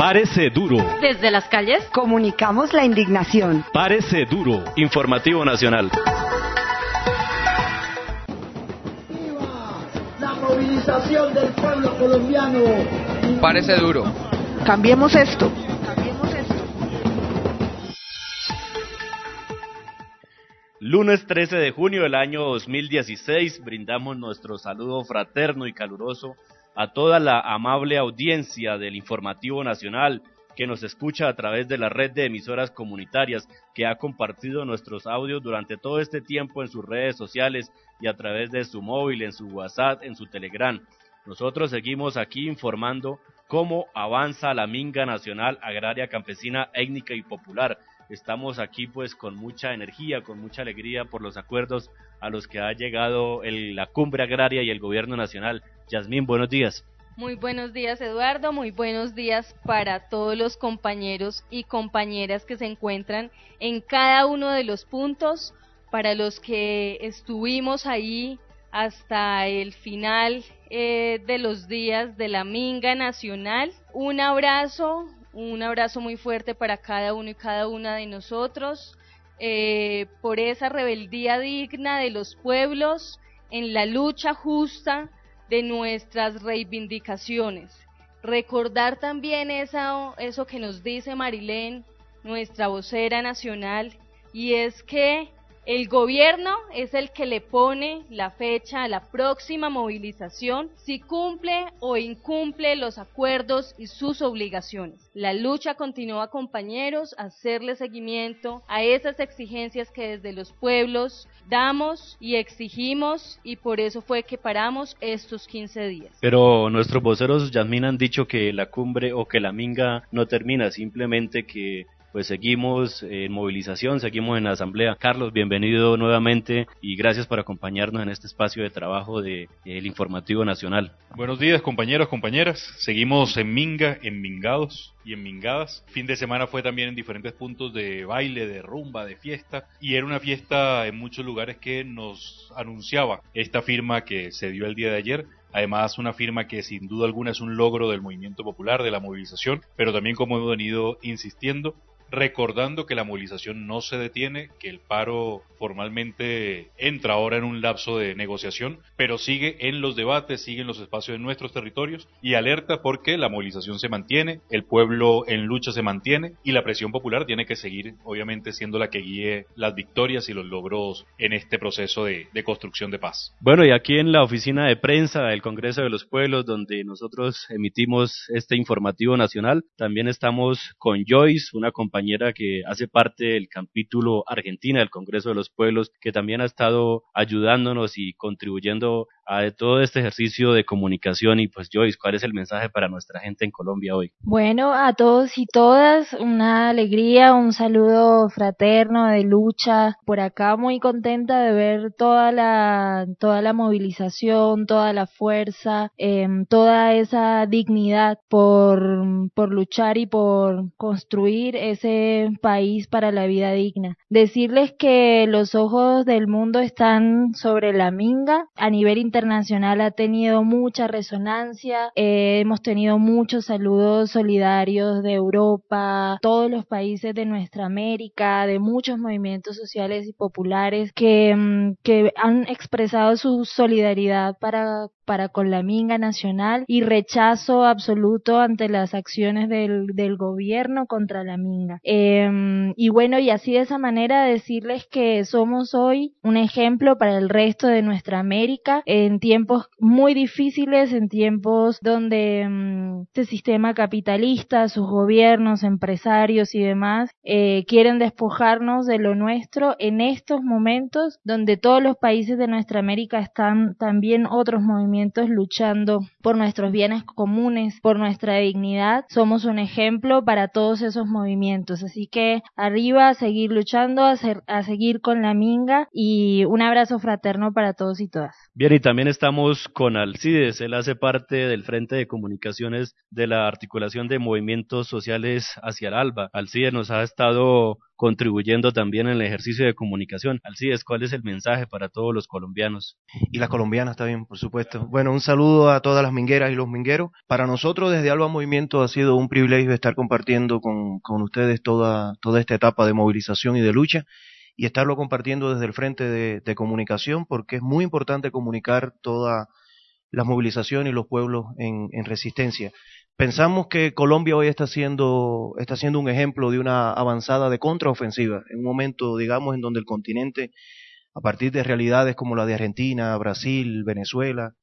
Párese duro. Desde las calles comunicamos la indignación. Párese duro. Informativo Nacional. ¡Viva la movilización del pueblo colombiano! Párese duro. Cambiemos esto. Lunes 13 de junio del año 2016, brindamos nuestro saludo fraterno y caluroso a toda la amable audiencia del Informativo Nacional que nos escucha a través de la red de emisoras comunitarias, que ha compartido nuestros audios durante todo este tiempo en sus redes sociales y a través de su móvil, en su WhatsApp, en su Telegram. Nosotros seguimos aquí informando cómo avanza la minga nacional agraria, campesina, étnica y popular. Estamos aquí pues con mucha energía, con mucha alegría por los acuerdos a los que ha llegado la cumbre agraria y el gobierno nacional. Yasmín, buenos días. Muy buenos días, Eduardo, muy buenos días para todos los compañeros y compañeras que se encuentran en cada uno de los puntos, para los que estuvimos ahí hasta el final de los días de la minga nacional. Un abrazo muy fuerte para cada uno y cada una de nosotros, por esa rebeldía digna de los pueblos en la lucha justa de nuestras reivindicaciones. Recordar también eso que nos dice Marilén, nuestra vocera nacional, y es que el gobierno es el que le pone la fecha a la próxima movilización, si cumple o incumple los acuerdos y sus obligaciones. La lucha continúa, compañeros, hacerle seguimiento a esas exigencias que desde los pueblos damos y exigimos, y por eso fue que paramos estos 15 días. Pero nuestros voceros, Yasmín, han dicho que la cumbre o que la minga no termina, simplemente que pues seguimos en movilización, seguimos en la asamblea. Carlos, bienvenido nuevamente y gracias por acompañarnos en este espacio de trabajo del Informativo Nacional. Buenos días, compañeros, compañeras. Seguimos en minga, en mingados y en mingadas. Fin de semana fue también en diferentes puntos de baile, de rumba, de fiesta, y era una fiesta en muchos lugares que nos anunciaba esta firma que se dio el día de ayer. Además, una firma que sin duda alguna es un logro del movimiento popular, de la movilización, pero también, como hemos venido insistiendo, recordando que la movilización no se detiene, que el paro formalmente entra ahora en un lapso de negociación, pero sigue en los debates, sigue en los espacios de nuestros territorios, y alerta porque la movilización se mantiene, el pueblo en lucha se mantiene, y la presión popular tiene que seguir, obviamente, siendo la que guíe las victorias y los logros en este proceso de construcción de paz. Bueno, y aquí en la oficina de prensa del Congreso de los Pueblos, donde nosotros emitimos este Informativo Nacional, también estamos con Joyce, una compañera que hace parte del capítulo Argentina del Congreso de los Pueblos, que también ha estado ayudándonos y contribuyendo a todo este ejercicio de comunicación. Y pues Joyce, ¿cuál es el mensaje para nuestra gente en Colombia hoy? Bueno, a todos y todas, una alegría, un saludo fraterno de lucha. Por acá muy contenta de ver toda la movilización, toda la fuerza, toda esa dignidad por luchar y por construir ese país para la vida digna. Decirles que los ojos del mundo están sobre la minga. A nivel internacional ha tenido mucha resonancia, hemos tenido muchos saludos solidarios de Europa, todos los países de nuestra América, de muchos movimientos sociales y populares que han expresado su solidaridad para con la minga nacional y rechazo absoluto ante las acciones del gobierno contra la minga. Y bueno, y así de esa manera decirles que somos hoy un ejemplo para el resto de nuestra América en tiempos muy difíciles, en tiempos donde este sistema capitalista, sus gobiernos, empresarios y demás quieren despojarnos de lo nuestro. En estos momentos donde todos los países de nuestra América están también otros movimientos luchando por nuestros bienes comunes, por nuestra dignidad, somos un ejemplo para todos esos movimientos. Así que arriba, a seguir luchando, a seguir con la minga, y un abrazo fraterno para todos y todas. Bien, y también estamos con Alcides, él hace parte del Frente de Comunicaciones de la Articulación de Movimientos Sociales hacia el ALBA. Alcides nos ha estado contribuyendo también en el ejercicio de comunicación. Alcides, ¿cuál es el mensaje para todos los colombianos? Y las colombianas también, por supuesto. Bueno, un saludo a todas las mingueras y los mingueros. Para nosotros desde Alba Movimiento ha sido un privilegio estar compartiendo con ustedes toda esta etapa de movilización y de lucha y estarlo compartiendo desde el frente de comunicación, porque es muy importante comunicar todas las movilizaciones y los pueblos en resistencia. Pensamos que Colombia hoy está siendo un ejemplo de una avanzada de contraofensiva, en un momento, digamos, en donde el continente, a partir de realidades como la de Argentina, Brasil, Venezuela,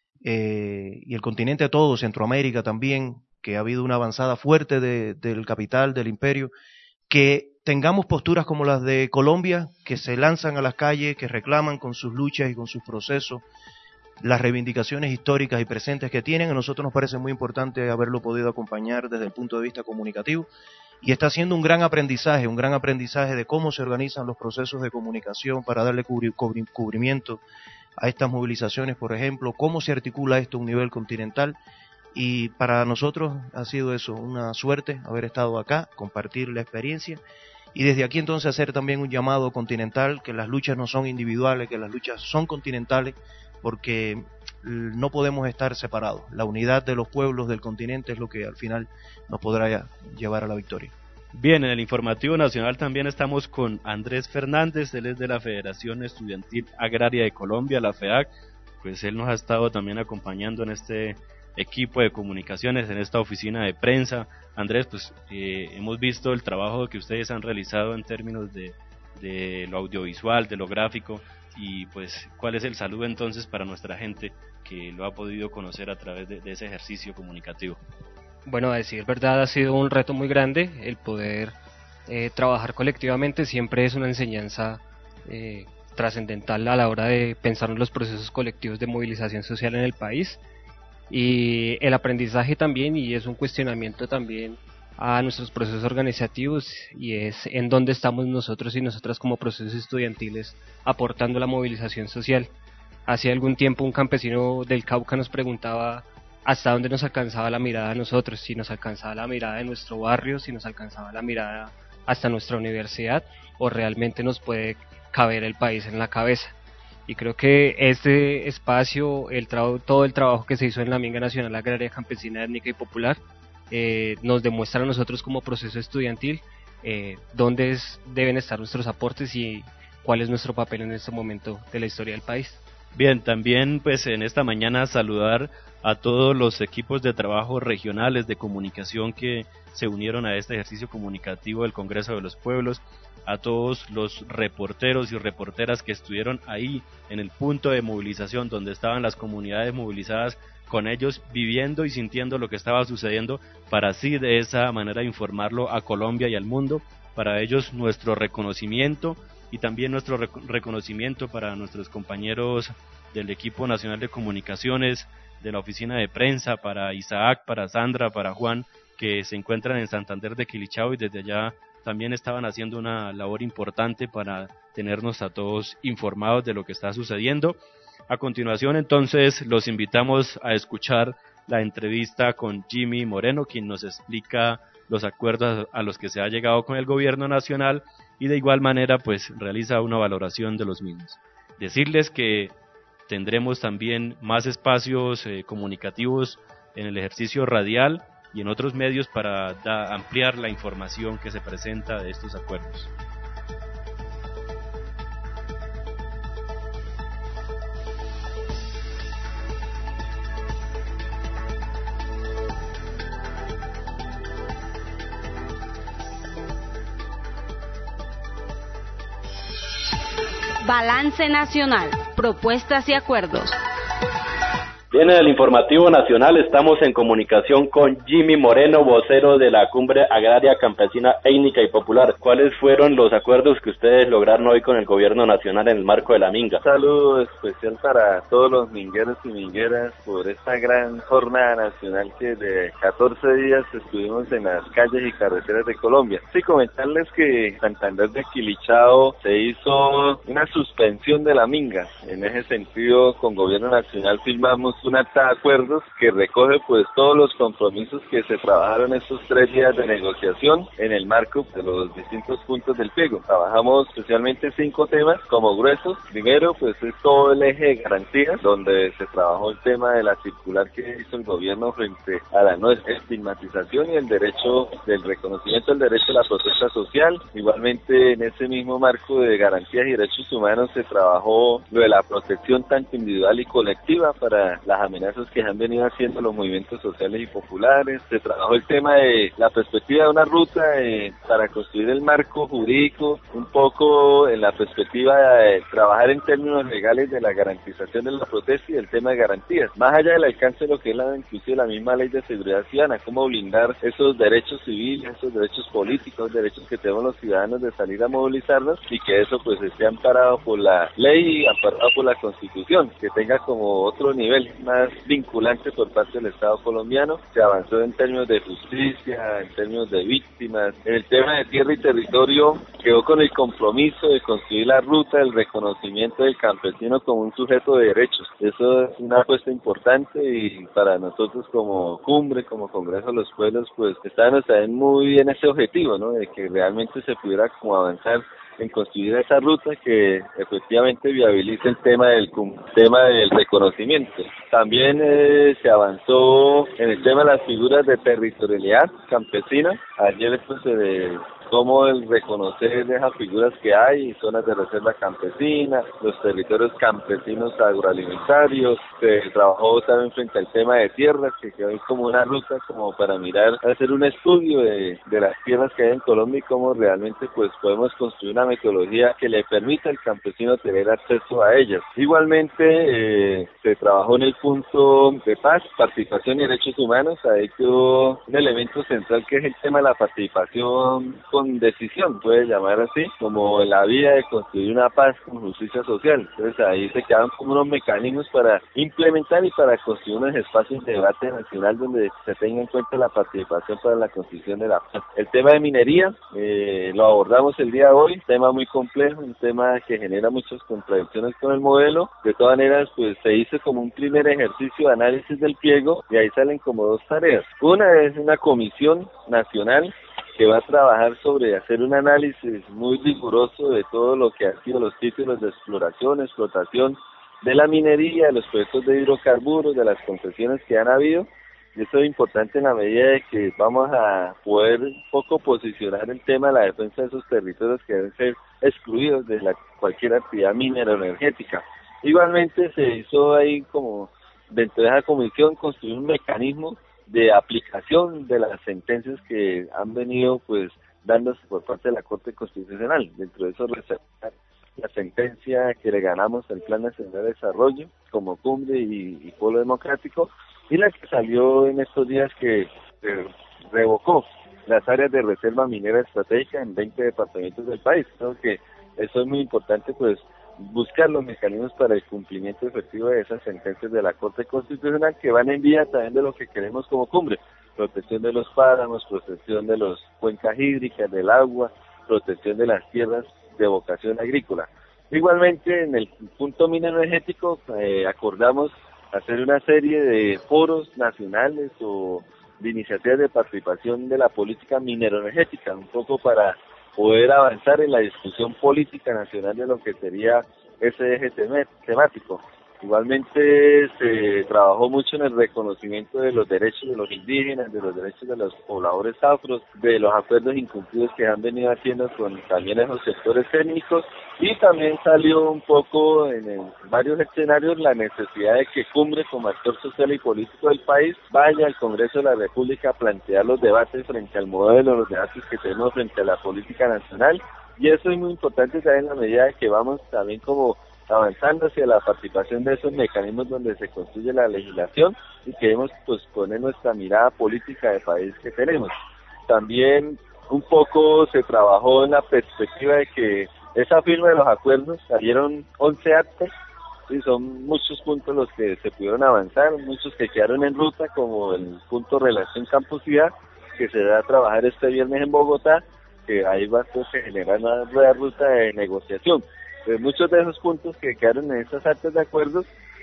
y el continente todo, Centroamérica también, que ha habido una avanzada fuerte del capital, del imperio, que tengamos posturas como las de Colombia, que se lanzan a las calles, que reclaman con sus luchas y con sus procesos las reivindicaciones históricas y presentes que tienen. A nosotros nos parece muy importante haberlo podido acompañar desde el punto de vista comunicativo, y está siendo un gran aprendizaje de cómo se organizan los procesos de comunicación para darle cubrimiento a estas movilizaciones, por ejemplo, cómo se articula esto a un nivel continental. Y para nosotros ha sido eso, una suerte haber estado acá, compartir la experiencia, y desde aquí entonces hacer también un llamado continental, que las luchas no son individuales, que las luchas son continentales, porque no podemos estar separados. La unidad de los pueblos del continente es lo que al final nos podrá llevar a la victoria. Bien, en el informativo nacional también estamos con Andrés Fernández, él es de la Federación Estudiantil Agraria de Colombia, la FEAC. Pues él nos ha estado también acompañando en este equipo de comunicaciones, en esta oficina de prensa. Andrés, pues hemos visto el trabajo que ustedes han realizado en términos de lo audiovisual, de lo gráfico, y pues cuál es el saludo entonces para nuestra gente que lo ha podido conocer a través de ese ejercicio comunicativo. Bueno, a decir verdad, ha sido un reto muy grande el poder trabajar colectivamente. Siempre es una enseñanza trascendental a la hora de pensar en los procesos colectivos de movilización social en el país, y el aprendizaje también, y es un cuestionamiento también a nuestros procesos organizativos, y es en dónde estamos nosotros y nosotras como procesos estudiantiles aportando la movilización social. Hace algún tiempo un campesino del Cauca nos preguntaba hasta dónde nos alcanzaba la mirada a nosotros, si nos alcanzaba la mirada de nuestro barrio, si nos alcanzaba la mirada hasta nuestra universidad, o realmente nos puede caber el país en la cabeza. Y creo que este espacio, todo el trabajo que se hizo en la Minga Nacional Agraria, Campesina, Étnica y Popular, nos demuestra a nosotros como proceso estudiantil dónde deben estar nuestros aportes y cuál es nuestro papel en este momento de la historia del país. Bien, también pues en esta mañana saludar a todos los equipos de trabajo regionales de comunicación que se unieron a este ejercicio comunicativo del Congreso de los Pueblos, a todos los reporteros y reporteras que estuvieron ahí en el punto de movilización donde estaban las comunidades movilizadas, con ellos viviendo y sintiendo lo que estaba sucediendo, para así de esa manera informarlo a Colombia y al mundo. Para ellos nuestro reconocimiento, y también nuestro reconocimiento para nuestros compañeros del equipo nacional de comunicaciones, de la oficina de prensa, para Isaac, para Sandra, para Juan, que se encuentran en Santander de Quilichao y desde allá también estaban haciendo una labor importante para tenernos a todos informados de lo que está sucediendo. A continuación entonces los invitamos a escuchar la entrevista con Jimmy Moreno, quien nos explica los acuerdos a los que se ha llegado con el gobierno nacional y de igual manera pues realiza una valoración de los mismos. Decirles que tendremos también más espacios comunicativos en el ejercicio radial y en otros medios para ampliar la información que se presenta de estos acuerdos. Balance Nacional, propuestas y acuerdos. Bien, en el informativo nacional estamos en comunicación con Jimmy Moreno, vocero de la Cumbre Agraria Campesina Étnica y Popular. ¿Cuáles fueron los acuerdos que ustedes lograron hoy con el gobierno nacional en el marco de la Minga? Un saludo especial para todos los mingueros y mingueras por esta gran jornada nacional que de 14 días estuvimos en las calles y carreteras de Colombia. Sí, comentarles que en Santander de Quilichao se hizo una suspensión de la Minga. En ese sentido, con gobierno nacional firmamos un acta de acuerdos que recoge pues todos los compromisos que se trabajaron estos 3 días de negociación en el marco de los distintos puntos del pliego. Trabajamos especialmente 5 temas como gruesos. Primero pues es todo el eje de garantías, donde se trabajó el tema de la circular que hizo el gobierno frente a la no estigmatización y el derecho del reconocimiento del derecho a la protesta social. Igualmente en ese mismo marco de garantías y derechos humanos se trabajó lo de la protección tanto individual y colectiva para las amenazas que han venido haciendo los movimientos sociales y populares. Se trabajó el tema de la perspectiva de una ruta para construir el marco jurídico, un poco en la perspectiva de trabajar en términos legales de la garantización de la protesta y el tema de garantías, más allá del alcance de lo que es inclusive la misma ley de seguridad ciudadana, cómo blindar esos derechos civiles, esos derechos políticos, derechos que tenemos los ciudadanos de salir a movilizarnos y que eso pues esté amparado por la ley y amparado por la Constitución, que tenga como otro nivel más vinculante por parte del Estado colombiano. Se avanzó en términos de justicia, en términos de víctimas. En el tema de tierra y territorio quedó con el compromiso de construir la ruta del reconocimiento del campesino como un sujeto de derechos. Eso es una apuesta importante y para nosotros como cumbre, como Congreso de los Pueblos, pues estábamos también muy bien ese objetivo, ¿no? De que realmente se pudiera como avanzar en construir esa ruta que efectivamente viabilice el tema del reconocimiento. También se avanzó en el tema de las figuras de territorialidad campesina. Ayer pues cómo el reconocer esas figuras que hay, zonas de reserva campesina, los territorios campesinos agroalimentarios. Se trabajó también frente al tema de tierras, que quedó ahí como una ruta como para mirar, hacer un estudio de las tierras que hay en Colombia y cómo realmente pues podemos construir una metodología que le permita al campesino tener acceso a ellas. Igualmente se trabajó en el punto de paz, participación y derechos humanos. Ahí quedó un elemento central que es el tema de la participación con decisión, puede llamar así, como la vía de construir una paz con justicia social. Entonces ahí se quedan como unos mecanismos para implementar y para construir unos espacios de debate nacional donde se tenga en cuenta la participación para la construcción de la paz. El tema de minería lo abordamos el día de hoy, tema muy complejo, un tema que genera muchas contradicciones con el modelo. De todas maneras, pues se hizo como un primer ejercicio de análisis del pliego y ahí salen como 2 tareas. Una es una comisión nacional que va a trabajar sobre hacer un análisis muy riguroso de todo lo que han sido los títulos de exploración, explotación de la minería, de los proyectos de hidrocarburos, de las concesiones que han habido. Y eso es importante en la medida de que vamos a poder un poco posicionar el tema de la defensa de esos territorios que deben ser excluidos de cualquier actividad minero-energética. Igualmente se hizo ahí como dentro de esa comisión construir un mecanismo de aplicación de las sentencias que han venido pues dándose por parte de la Corte Constitucional. Dentro de eso resaltar la sentencia que le ganamos al Plan Nacional de Desarrollo como cumbre y Polo Democrático, y la que salió en estos días que revocó las áreas de reserva minera estratégica en 20 departamentos del país. Creo que eso es muy importante, pues buscar los mecanismos para el cumplimiento efectivo de esas sentencias de la Corte Constitucional que van en vía también de lo que queremos como cumbre: protección de los páramos, protección de las cuencas hídricas, del agua, protección de las tierras de vocación agrícola. Igualmente, en el punto minero-energético acordamos hacer una serie de foros nacionales o de iniciativas de participación de la política minero-energética, un poco para poder avanzar en la discusión política nacional de lo que sería ese eje temático. Igualmente se trabajó mucho en el reconocimiento de los derechos de los indígenas, de los derechos de los pobladores afros, de los acuerdos incumplidos que han venido haciendo con también esos sectores técnicos, y también salió un poco en varios escenarios la necesidad de que Cumbre, como actor social y político del país, vaya al Congreso de la República a plantear los debates frente al modelo, los debates que tenemos frente a la política nacional, y eso es muy importante también en la medida de que vamos también como avanzando hacia la participación de esos mecanismos donde se construye la legislación y queremos pues poner nuestra mirada política de país que tenemos. También un poco se trabajó en la perspectiva de que esa firma de los acuerdos salieron 11 actos y son muchos puntos los que se pudieron avanzar, muchos que quedaron en ruta, como el punto relación campusidad que se va a trabajar este viernes en Bogotá, que ahí va a generar una rueda ruta de negociación. Muchos de esos puntos que quedaron en esas actas de acuerdos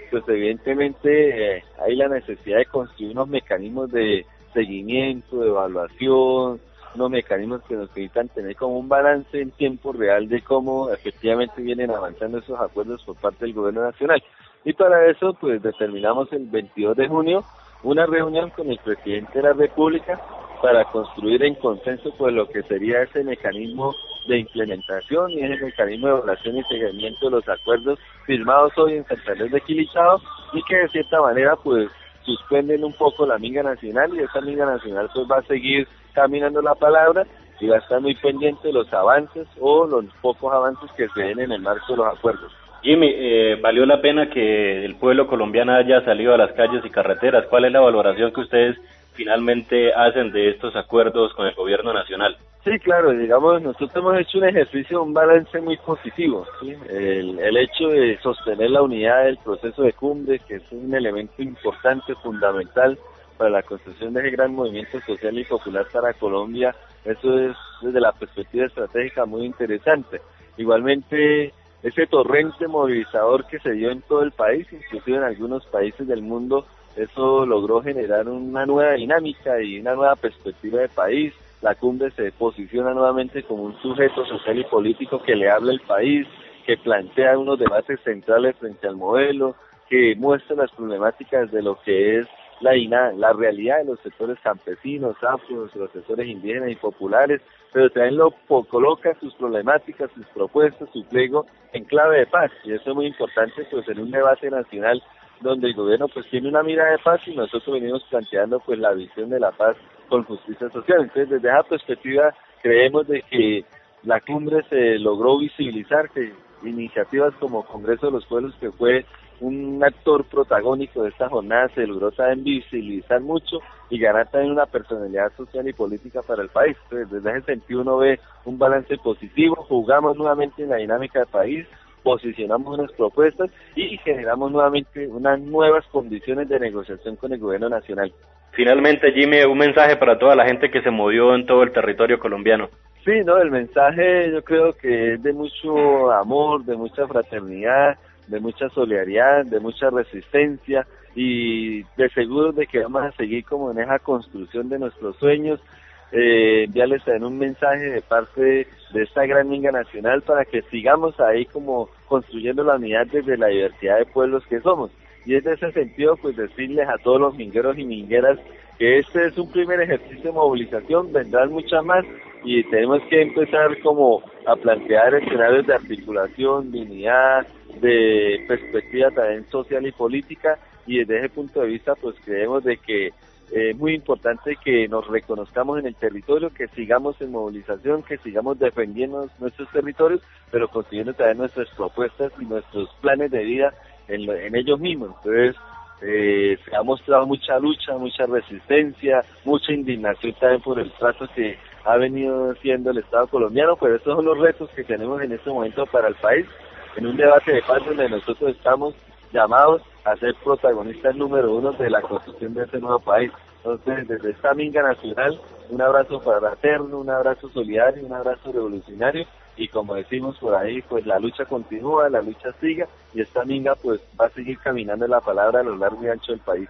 pues evidentemente hay la necesidad de construir unos mecanismos de seguimiento, de evaluación, unos mecanismos que nos permitan tener como un balance en tiempo real de cómo efectivamente vienen avanzando esos acuerdos por parte del gobierno nacional. Y para eso pues determinamos el 22 de junio una reunión con el presidente de la República para construir en consenso pues lo que sería ese mecanismo de implementación y ese mecanismo de evaluación y seguimiento de los acuerdos firmados hoy en San Andrés de Quilichao y que de cierta manera pues suspenden un poco la minga nacional y esa minga nacional pues va a seguir caminando la palabra y va a estar muy pendiente de los avances o los pocos avances que se den en el marco de los acuerdos. Jimmy, ¿valió la pena que el pueblo colombiano haya salido a las calles y carreteras? ¿Cuál es la valoración que ustedes finalmente hacen de estos acuerdos con el gobierno nacional? Sí, claro, digamos, nosotros hemos hecho un ejercicio, un balance muy positivo, ¿sí? El hecho de sostener la unidad del proceso de cumbre, que es un elemento importante, fundamental para la construcción de ese gran movimiento social y popular para Colombia, eso es desde la perspectiva estratégica muy interesante. Igualmente, ese torrente movilizador que se dio en todo el país, inclusive en algunos países del mundo, eso logró generar una nueva dinámica y una nueva perspectiva de país. La cumbre se posiciona nuevamente como un sujeto social y político que le habla al país, que plantea unos debates centrales frente al modelo, que muestra las problemáticas de lo que es la realidad de los sectores campesinos, afros, los sectores indígenas y populares, pero también coloca sus problemáticas, sus propuestas, su pliego en clave de paz, y eso es muy importante pues en un debate nacional donde el gobierno pues tiene una mirada de paz y nosotros venimos planteando pues la visión de la paz con justicia social. Entonces desde esa perspectiva creemos de que la cumbre se logró visibilizar, que iniciativas como Congreso de los Pueblos, que fue un actor protagónico de esta jornada, se logró también visibilizar mucho y ganar también una personalidad social y política para el país. Entonces desde ese sentido uno ve un balance positivo, jugamos nuevamente en la dinámica del país, posicionamos unas propuestas y generamos nuevamente unas nuevas condiciones de negociación con el gobierno nacional. Finalmente, Jimmy, un mensaje para toda la gente que se movió en todo el territorio colombiano. Sí, no, el mensaje yo creo que es de mucho amor, de mucha fraternidad, de mucha solidaridad, de mucha resistencia y de seguro de que vamos a seguir como en esa construcción de nuestros sueños. Enviarles también un mensaje de parte de esta gran minga nacional para que sigamos ahí como construyendo la unidad desde la diversidad de pueblos que somos. Y es de ese sentido pues decirles a todos los mingueros y mingueras que este es un primer ejercicio de movilización, vendrán muchas más y tenemos que empezar como a plantear escenarios de articulación, de unidad, de perspectiva también social y política, y desde ese punto de vista pues creemos de que es muy importante que nos reconozcamos en el territorio, que sigamos en movilización, que sigamos defendiendo nuestros territorios, pero consiguiendo también nuestras propuestas y nuestros planes de vida en ellos mismos. Entonces se ha mostrado mucha lucha, mucha resistencia, mucha indignación también por el trato que ha venido haciendo el Estado colombiano, pero estos son los retos que tenemos en este momento para el país, en un debate de paz donde nosotros estamos llamados a ser protagonistas número uno de la construcción de este nuevo país. Entonces, desde esta minga nacional, un abrazo fraterno, un abrazo solidario, un abrazo revolucionario, y como decimos por ahí, pues la lucha continúa, la lucha sigue, y esta minga pues va a seguir caminando la palabra a lo largo y ancho del país.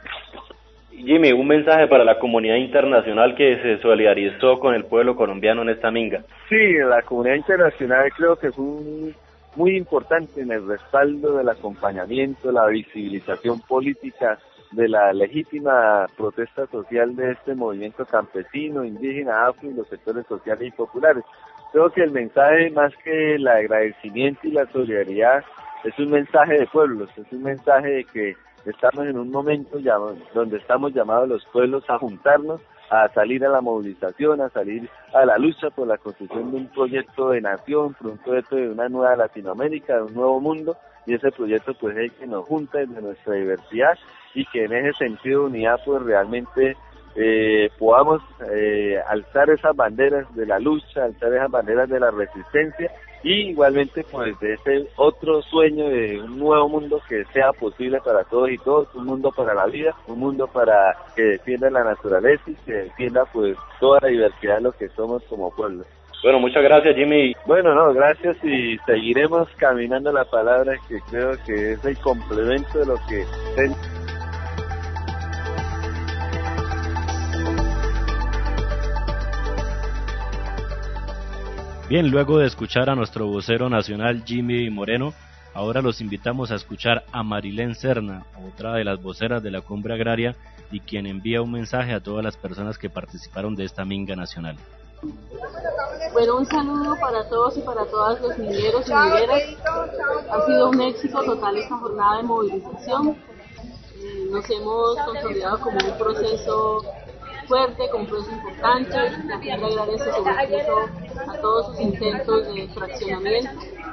Jimmy, un mensaje para la comunidad internacional que se solidarizó con el pueblo colombiano en esta minga. Sí, la comunidad internacional creo que fue muy importante en el respaldo del acompañamiento, la visibilización política de la legítima protesta social de este movimiento campesino, indígena, afro y los sectores sociales y populares. Creo que el mensaje, más que el agradecimiento y la solidaridad, es un mensaje de pueblos, es un mensaje de que estamos en un momento donde estamos llamados los pueblos a juntarnos, a salir a la movilización, a salir a la lucha por la construcción de un proyecto de nación, por un proyecto de una nueva Latinoamérica, de un nuevo mundo, y ese proyecto pues es el que nos junta desde nuestra diversidad y que en ese sentido de unidad pues realmente podamos alzar esas banderas de la lucha, alzar esas banderas de la resistencia y igualmente pues de ese otro sueño de un nuevo mundo que sea posible para todos y todos, un mundo para la vida, un mundo para que defienda la naturaleza y que defienda pues toda la diversidad de lo que somos como pueblo. Bueno, muchas gracias, Jimmy. Bueno, no, gracias, y seguiremos caminando la palabra, que creo que es el complemento de lo que... Bien, luego de escuchar a nuestro vocero nacional Jimmy Moreno, ahora los invitamos a escuchar a Marilén Serna, otra de las voceras de la Cumbre Agraria y quien envía un mensaje a todas las personas que participaron de esta minga nacional. Bueno, un saludo para todos y para todas los mingueros y mingueras. Ha sido un éxito total esta jornada de movilización. Nos hemos consolidado como un proceso fuerte, como un proceso importante. La Cumbre Agraria se sobrepuso a todos sus intentos de fraccionamiento.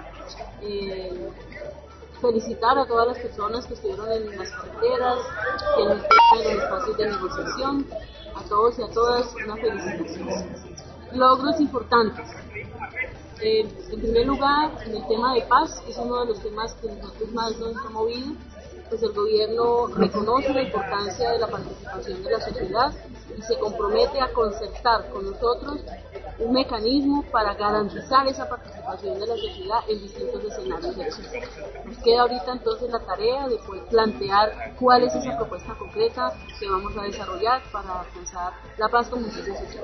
Felicitar a todas las personas que estuvieron en las carreteras, que no estuvieron en los espacios de negociación. A todos y a todas una felicitación. Logros importantes. En primer lugar, en el tema de paz, que es uno de los temas que nosotros más nos ha movido, pues el gobierno reconoce la importancia de la participación de la sociedad y se compromete a concertar con nosotros un mecanismo para garantizar esa participación de la sociedad en distintos escenarios de acción. Nos queda ahorita entonces la tarea de poder plantear cuál es esa propuesta concreta que vamos a desarrollar para alcanzar la paz con justicia social.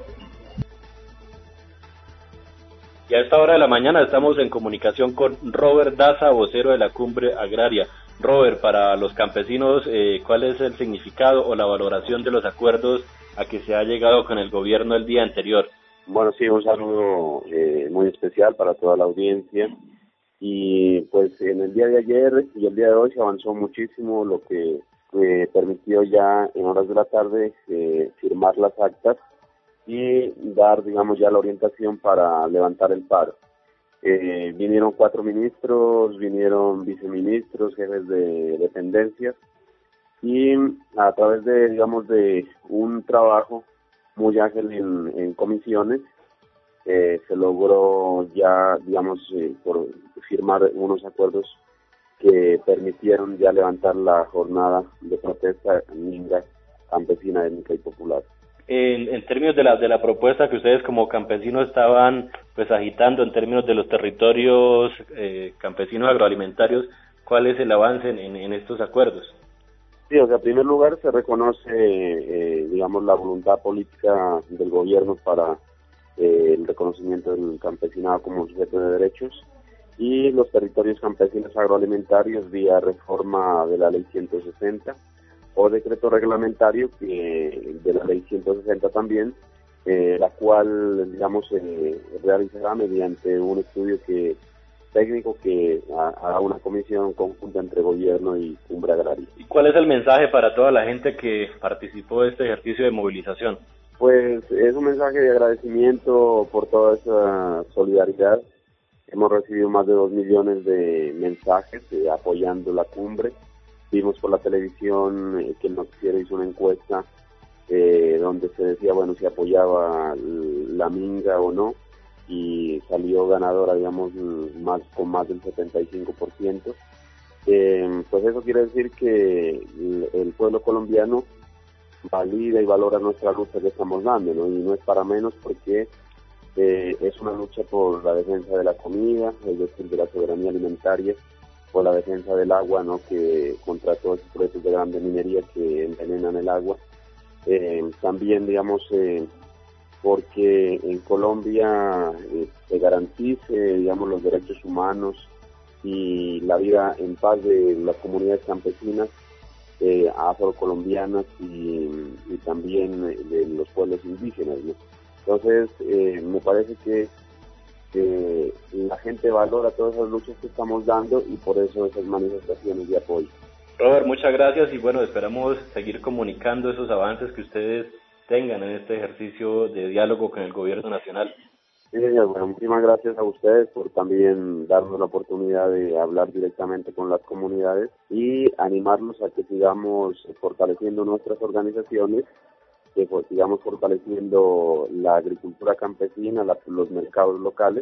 Y a esta hora de la mañana estamos en comunicación con Robert Daza, vocero de la Cumbre Agraria. Robert, para los campesinos, ¿cuál es el significado o la valoración de los acuerdos a que se ha llegado con el gobierno el día anterior? Bueno, sí, un saludo muy especial para toda la audiencia. Y pues en el día de ayer y el día de hoy se avanzó muchísimo, lo que permitió ya en horas de la tarde firmar las actas y dar, digamos, ya la orientación para levantar el paro. Vinieron 4 ministros, vinieron viceministros, jefes de dependencias, y a través de, digamos, de un trabajo muy ágil en comisiones, se logró ya, digamos, por firmar unos acuerdos que permitieron ya levantar la jornada de protesta minga, campesina, étnica y popular. En términos de la propuesta que ustedes como campesinos estaban pues agitando en términos de los territorios campesinos agroalimentarios, ¿cuál es el avance en estos acuerdos? Sí, o sea, en primer lugar se reconoce, digamos, la voluntad política del gobierno para el reconocimiento del campesinado como sujeto de derechos, y los territorios campesinos agroalimentarios vía reforma de la ley 160 o decreto reglamentario de la ley 160 también, la cual, digamos, se realizará mediante un estudio técnico que hará una comisión conjunta entre gobierno y Cumbre Agraria. ¿Y cuál es el mensaje para toda la gente que participó de este ejercicio de movilización? Pues es un mensaje de agradecimiento por toda esa solidaridad. Hemos recibido más de 2 millones de mensajes apoyando la cumbre. Vimos por la televisión que el noticiero hizo una encuesta donde se decía, bueno, si apoyaba la minga o no, y salió ganadora, digamos, con más del 75%. Pues eso quiere decir que el pueblo colombiano valida y valora nuestra lucha que estamos dando, ¿no? Y no es para menos, porque es una lucha por la defensa de la comida, es decir, de la soberanía alimentaria, por la defensa del agua, ¿no? Que contra todos esos proyectos de grande minería que envenenan el agua. También, digamos, porque en Colombia se garantice, digamos, los derechos humanos y la vida en paz de las comunidades campesinas, afrocolombianas y también de los pueblos indígenas, ¿no? Entonces, me parece que la gente valora todas esas luchas que estamos dando, y por eso esas manifestaciones de apoyo. Robert, muchas gracias, y bueno, esperamos seguir comunicando esos avances que ustedes tengan en este ejercicio de diálogo con el gobierno nacional. Sí, señor. Bueno, muchísimas gracias a ustedes por también darnos la oportunidad de hablar directamente con las comunidades y animarlos a que sigamos fortaleciendo nuestras organizaciones, que sigamos fortaleciendo la agricultura campesina, los mercados locales,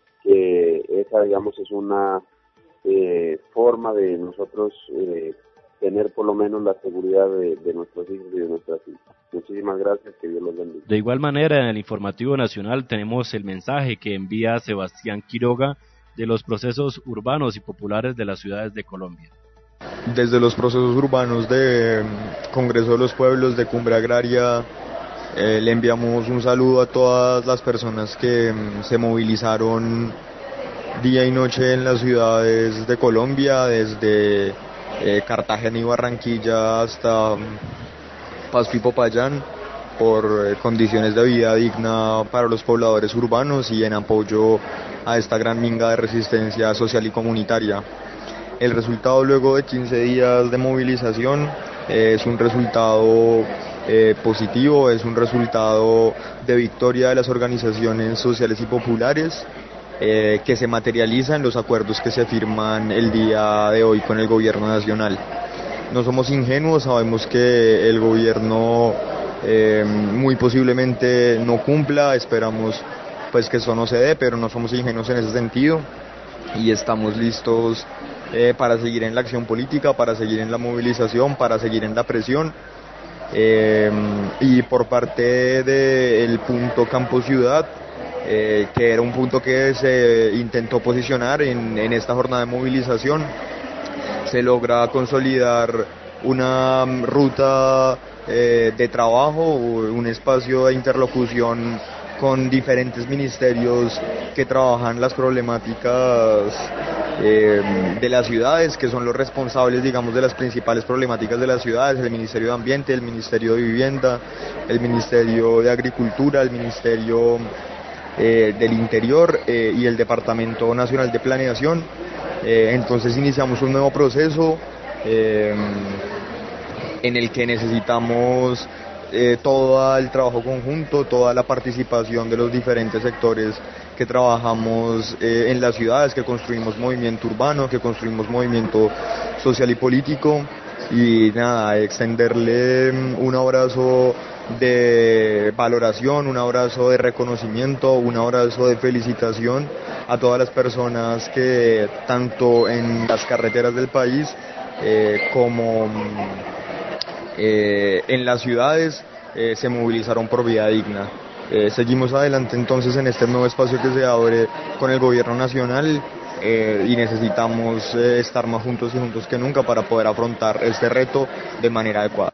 que esa, digamos, es una forma de nosotros tener por lo menos la seguridad de nuestros hijos y de nuestras hijas. Muchísimas gracias, que Dios los bendiga. De igual manera, en el Informativo Nacional tenemos el mensaje que envía Sebastián Quiroga de los procesos urbanos y populares de las ciudades de Colombia. Desde los procesos urbanos de Congreso de los Pueblos, de Cumbre Agraria, le enviamos un saludo a todas las personas que se movilizaron día y noche en las ciudades de Colombia, desde Cartagena y Barranquilla hasta Pasto y Popayán, por condiciones de vida digna para los pobladores urbanos y en apoyo a esta gran minga de resistencia social y comunitaria. El resultado luego de 15 días de movilización es un resultado positivo, es un resultado de victoria de las organizaciones sociales y populares que se materializa en los acuerdos que se firman el día de hoy con el gobierno nacional. No somos ingenuos, sabemos que el gobierno muy posiblemente no cumpla, esperamos pues que eso no se dé, pero no somos ingenuos en ese sentido y estamos listos para seguir en la acción política, para seguir en la movilización, para seguir en la presión. Y por parte del punto Campo Ciudad, que era un punto que se intentó posicionar en esta jornada de movilización, se logra consolidar una ruta de trabajo, un espacio de interlocución con diferentes ministerios que trabajan las problemáticas de las ciudades, que son los responsables, digamos, de las principales problemáticas de las ciudades: el Ministerio de Ambiente, el Ministerio de Vivienda, el Ministerio de Agricultura, el Ministerio del Interior y el Departamento Nacional de Planeación. Entonces iniciamos un nuevo proceso en el que necesitamos todo el trabajo conjunto, toda la participación de los diferentes sectores que trabajamos en las ciudades, que construimos movimiento urbano, que construimos movimiento social y político. Y nada, extenderle un abrazo de valoración, un abrazo de reconocimiento, un abrazo de felicitación a todas las personas que tanto en las carreteras del país como en las ciudades se movilizaron por vida digna. Seguimos adelante entonces en este nuevo espacio que se abre con el gobierno nacional y necesitamos estar más juntos y juntos que nunca para poder afrontar este reto de manera adecuada.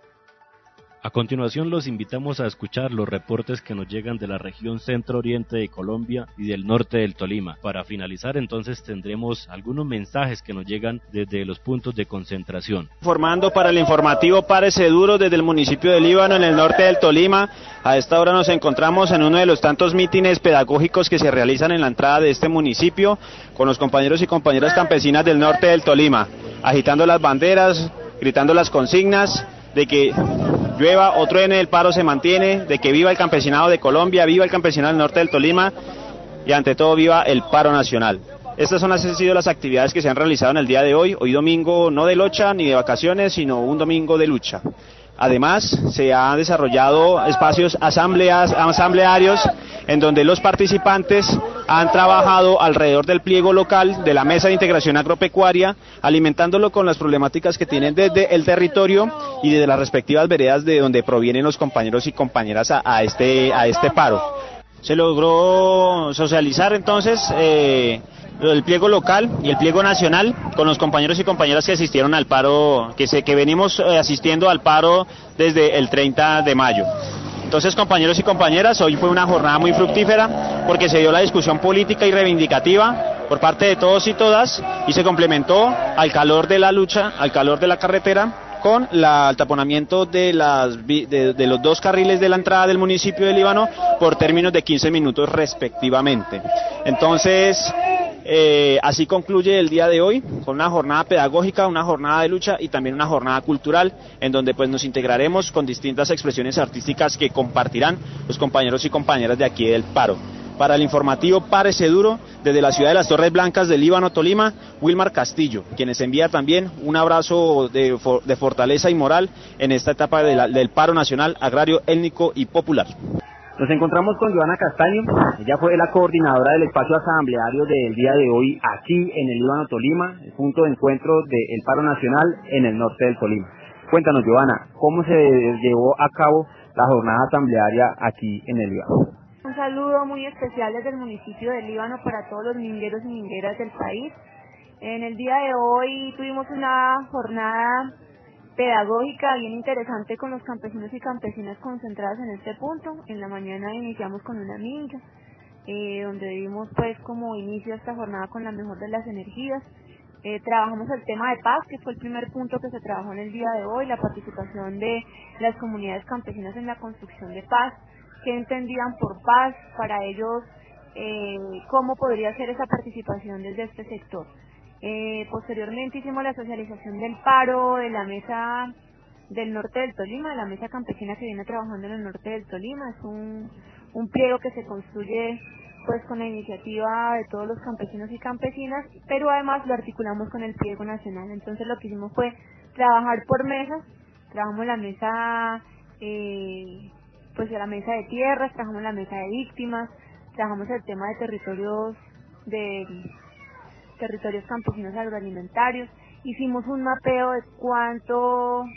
A continuación los invitamos a escuchar los reportes que nos llegan de la región centro-oriente de Colombia y del norte del Tolima. Para finalizar entonces tendremos algunos mensajes que nos llegan desde los puntos de concentración. Formando para el informativo Párese Duro desde el municipio de Líbano en el norte del Tolima. A esta hora nos encontramos en uno de los tantos mítines pedagógicos que se realizan en la entrada de este municipio con los compañeros y compañeras campesinas del norte del Tolima, agitando las banderas, gritando las consignas de que llueva o truene, el paro se mantiene, de que viva el campesinado de Colombia, viva el campesinado del norte del Tolima y ante todo viva el paro nacional. Estas han sido las actividades que se han realizado en el día de hoy domingo no de lucha ni de vacaciones, sino un domingo de lucha. Además, se han desarrollado espacios asamblearios en donde los participantes han trabajado alrededor del pliego local de la Mesa de Integración Agropecuaria, alimentándolo con las problemáticas que tienen desde el territorio y desde las respectivas veredas de donde provienen los compañeros y compañeras a este paro. Se logró socializar entonces el pliego local y el pliego nacional con los compañeros y compañeras que asistieron al paro, que venimos asistiendo al paro desde el 30 de mayo. Entonces, compañeros y compañeras, hoy fue una jornada muy fructífera porque se dio la discusión política y reivindicativa por parte de todos y todas y se complementó al calor de la lucha, al calor de la carretera, con el taponamiento de los dos carriles de la entrada del municipio de Líbano por términos de 15 minutos respectivamente. Entonces, así concluye el día de hoy con una jornada pedagógica, una jornada de lucha y también una jornada cultural en donde pues nos integraremos con distintas expresiones artísticas que compartirán los compañeros y compañeras de aquí del paro. Para el informativo Párese Duro, desde la ciudad de las Torres Blancas de Líbano, Tolima, Wilmar Castillo, quienes envía también un abrazo de fortaleza y moral en esta etapa del paro nacional, agrario, étnico y popular. Nos encontramos con Joana Castaño, ella fue la coordinadora del espacio asambleario del día de hoy aquí en el Líbano Tolima, el punto de encuentro del paro nacional en el norte del Tolima. Cuéntanos, Joana, ¿cómo se llevó a cabo la jornada asamblearia aquí en el Líbano? Un saludo muy especial desde el municipio del Líbano para todos los mingueros y mingueras del país. En el día de hoy tuvimos una jornada pedagógica bien interesante con los campesinos y campesinas concentrados en este punto. En la mañana iniciamos con una minga, donde vimos pues como inicio esta jornada con la mejor de las energías. Trabajamos el tema de paz, que fue el primer punto que se trabajó en el día de hoy, la participación de las comunidades campesinas en la construcción de paz, qué entendían por paz, para ellos cómo podría ser esa participación desde este sector. Posteriormente hicimos la socialización del paro de la mesa del norte del Tolima, de la mesa campesina que viene trabajando en el norte del Tolima. Es un pliego que se construye pues con la iniciativa de todos los campesinos y campesinas, pero además lo articulamos con el pliego nacional. Entonces lo que hicimos fue trabajar por mesas, trabajamos la mesa pues la mesa de tierras, trabajamos la mesa de víctimas, trabajamos el tema de territorios campesinos agroalimentarios, hicimos un mapeo de cuántos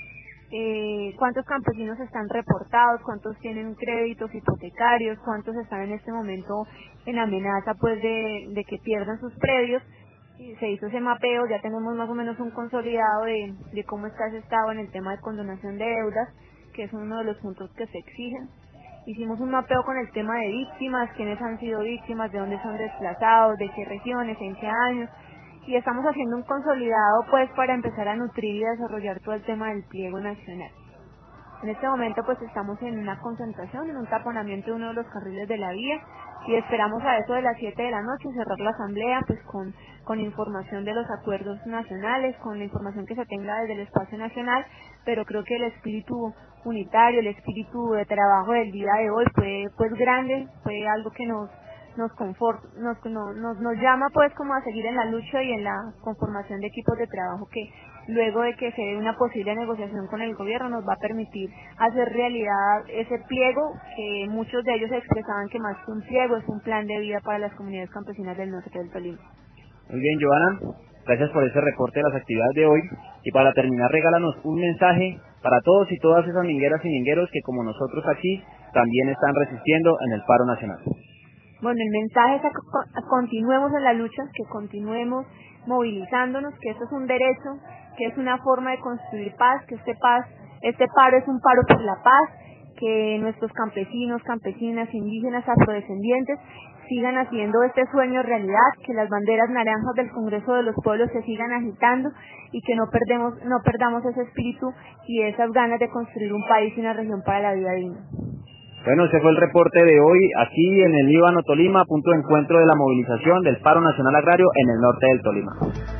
campesinos están reportados, cuántos tienen créditos hipotecarios, cuántos están en este momento en amenaza pues de que pierdan sus predios. Se hizo ese mapeo, ya tenemos más o menos un consolidado de cómo está ese estado en el tema de condonación de deudas, que es uno de los puntos que se exigen. Hicimos un mapeo con el tema de víctimas, quiénes han sido víctimas, de dónde son desplazados, de qué regiones, en qué años, y estamos haciendo un consolidado pues para empezar a nutrir y desarrollar todo el tema del pliego nacional. En este momento pues estamos en una concentración, en un taponamiento de uno de los carriles de la vía, y esperamos a eso de las 7 de la noche cerrar la asamblea pues con información de los acuerdos nacionales, con la información que se tenga desde el espacio nacional, pero creo que el espíritu unitario, el espíritu de trabajo del día de hoy fue pues grande, fue algo que nos conforta, nos llama pues como a seguir en la lucha y en la conformación de equipos de trabajo que luego de que se dé una posible negociación con el gobierno nos va a permitir hacer realidad ese pliego que muchos de ellos expresaban que más que un pliego es un plan de vida para las comunidades campesinas del norte del Tolima. Muy bien, Joana, gracias por ese reporte de las actividades de hoy, y para terminar regálanos un mensaje para todos y todas esas mingueras y mingueros que como nosotros aquí también están resistiendo en el paro nacional. Bueno, el mensaje es que continuemos en la lucha, que continuemos movilizándonos, que esto es un derecho, que es una forma de construir paz, que este paro es un paro por la paz, que nuestros campesinos, campesinas, indígenas, afrodescendientes sigan haciendo este sueño realidad, que las banderas naranjas del Congreso de los Pueblos se sigan agitando y que no perdamos ese espíritu y esas ganas de construir un país y una región para la vida digna. Bueno, ese fue el reporte de hoy aquí en el Líbano Tolima, punto de encuentro de la movilización del paro nacional agrario en el norte del Tolima.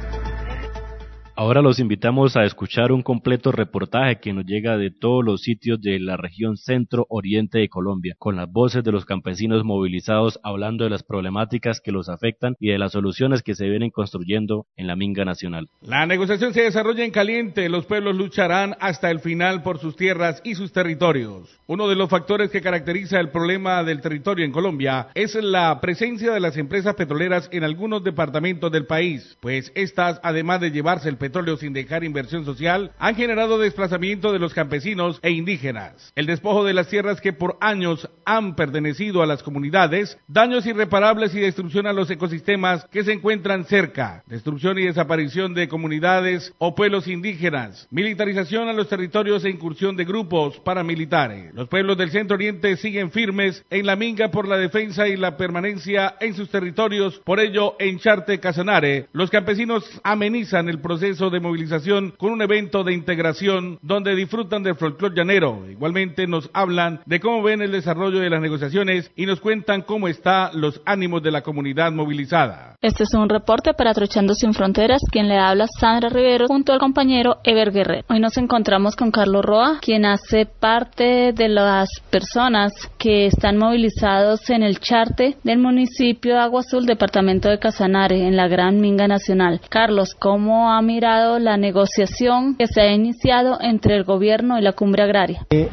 Ahora los invitamos a escuchar un completo reportaje que nos llega de todos los sitios de la región centro-oriente de Colombia, con las voces de los campesinos movilizados hablando de las problemáticas que los afectan y de las soluciones que se vienen construyendo en la Minga Nacional. La negociación se desarrolla en caliente, los pueblos lucharán hasta el final por sus tierras y sus territorios. Uno de los factores que caracteriza el problema del territorio en Colombia es la presencia de las empresas petroleras en algunos departamentos del país, pues estas, además de llevarse el petróleo sin dejar inversión social, han generado desplazamiento de los campesinos e indígenas, el despojo de las tierras que por años han pertenecido a las comunidades, daños irreparables y destrucción a los ecosistemas que se encuentran cerca, destrucción y desaparición de comunidades o pueblos indígenas, militarización a los territorios e incursión de grupos paramilitares. Los pueblos del Centro Oriente siguen firmes en la minga por la defensa y la permanencia en sus territorios. Por ello, en Charte, Casanare, los campesinos amenizan el proceso de movilización con un evento de integración donde disfrutan del folclor llanero. Igualmente nos hablan de cómo ven el desarrollo de las negociaciones y nos cuentan cómo están los ánimos de la comunidad movilizada. Este es un reporte para Trochando Sin Fronteras, quien le habla Sandra Rivero junto al compañero Ever Guerrero. Hoy nos encontramos con Carlos Roa, quien hace parte de las personas que están movilizados en el Charte del municipio de Agua Azul, departamento de Casanare, en la Gran Minga Nacional. Carlos, ¿cómo ha mirado la negociación que se ha iniciado entre el gobierno y la cumbre agraria?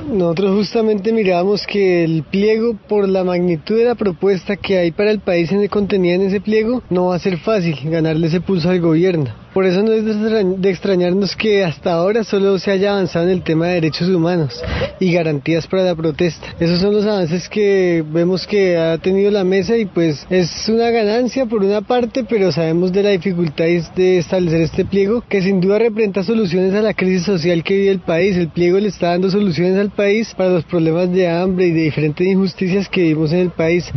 Nosotros justamente miramos que el pliego, por la magnitud de la propuesta que hay para el país contenida en ese pliego, no va a ser fácil ganarle ese pulso al gobierno. Por eso no es de extrañarnos que hasta ahora solo se haya avanzado en el tema de derechos humanos y garantías para la protesta. Esos son los avances que vemos que ha tenido la mesa y pues es una ganancia por una parte, pero sabemos de la dificultad de establecer este pliego, que sin duda representa soluciones a la crisis social que vive el país. El pliego le está dando soluciones al país para los problemas de hambre y de diferentes injusticias que vivimos en el país.